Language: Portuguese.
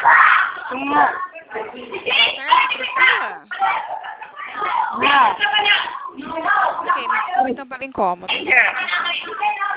Não. Tá certo pra sua? Não. Ok, então para incômodo.